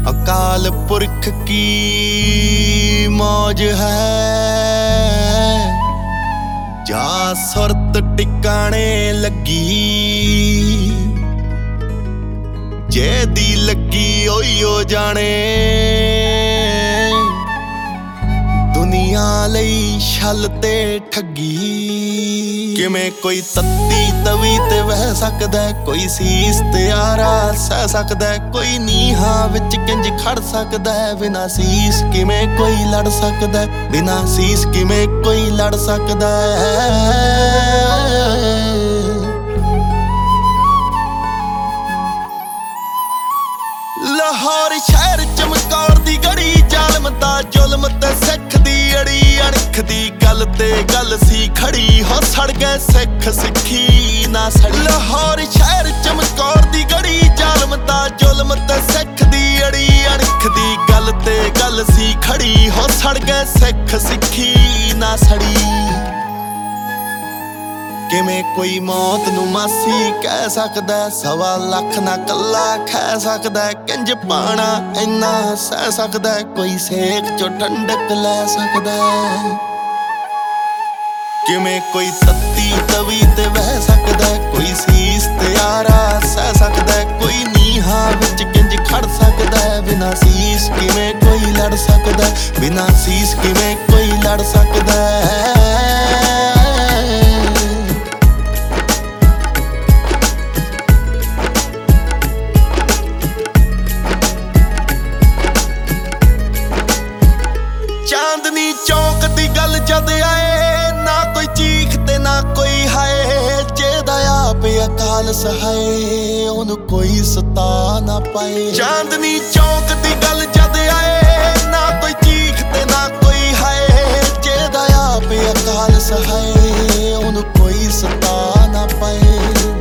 अकाल पुरख की मौज है, जा सुरत टिकाने लगी। जे दी लगी ओयो जाने, दुनिया लई छल ते ठगी। किवें कोई तत्ती तवी ते बह सकदा, कोई सीस ते आरा सह सकदा, कोई नीहां विच किंज खड़ सकदा। बिना सीस किवें कोई लड़ सकदा, बिना सीस किवें कोई लड़ सकदा। लाहौर शहर चमकौर दी गड़ी, जालम दा जुल्म ते सिख दी अड़ी। अणख दी गल ते गल सी खड़ी, हो सड़ गए सिख सिक्खी ना सड़ी। लाहौर शहर चमकौर दी गड़ी, जालम दा जुल्म ते सिख दी अड़ी। अणख दी गल ते गल सी खड़ी, हो सड़ गए सिख सिक्खी ना सड़ी। किवें कोई मौत नूं मासी कह सकदा, 1.25 लाख ना कल्ला खह सकदा। किंज पाना इन्ना सह सकदा, कोई सेक चो ठंडक लै सकदा। किवें कोई तत्ती तवी ते बह सकदा, कोई सीस ते आरा सह सकदा। कोई नीहां विच किंज खड़ सकदा, बिना सीस किवें कोई लड़ सकदा। बिना सीस किवें कोई लड़ सकदा। चांदनी चौक दी गल जद आए, ना कोई चीख ते ना कोई हाय। जेदा आप अकाल सहाय, ओनू कोई सता ना पाए। चांदनी चौक दी गल जद आए, ना कोई चीख ते ना कोई हाय। जेदा आप अकाल सहाय, ओनू कोई सता ना पाए।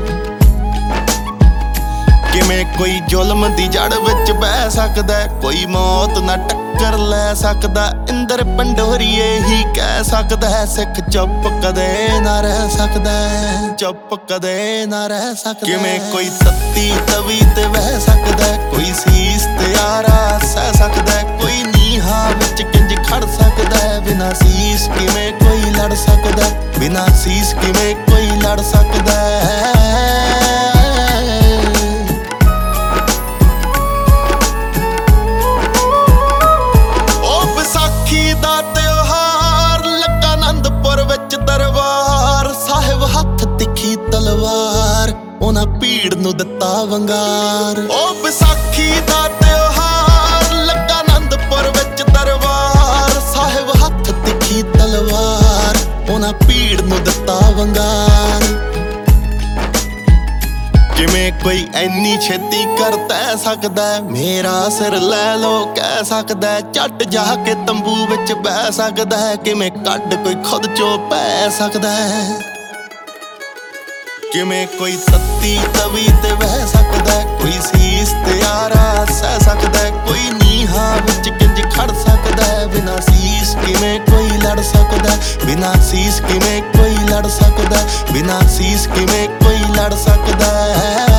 किवें कोई जुल्म दी जड़ विच बह सकदा, कोई मौत ना टक्कर लै सकदा। इंदर पंडोरीए ही कह सकदा, सिख चुप कदे ना रह सकदा। चुप कदे ना रह सकदा। किवें कोई तत्ती तवी ते बह सकदा, कोई सीस ते आरा सह सकदा। कोई नीहां विच किंज खड़ सकदा, बिना सीस किवें कोई लड़ सकदा। बिना सीस किवें कोई लड़ सकदा। तलवार उन्हां भीड़ नूं दित्ता वंगार। ओ विसाखी दा त्योहार, लगा आनंदपुर विच दरबार। साहिब हत्थ तिखी तलवार, उन्हां भीड़ नूं दित्ता वंगार। किवें कोई ऐनी छेती कर तह सकदा, मेरा सिर लै लो कह सकदा। झट जाके तंबू विच बह सकदा, किवें कड्ड कोई खुद चो पै सकदा। किवें कोई तत्ती तवी ते बह सकदा, कोई सीस ते आरा सह सकदा। कोई नीहां विच किंज खड़ सकदा, बिना सीस किवें कोई लड़ सकदा। बिना सीस किवें कोई लड़ सकदा। बिना सीस किवें कोई लड़ सकदा।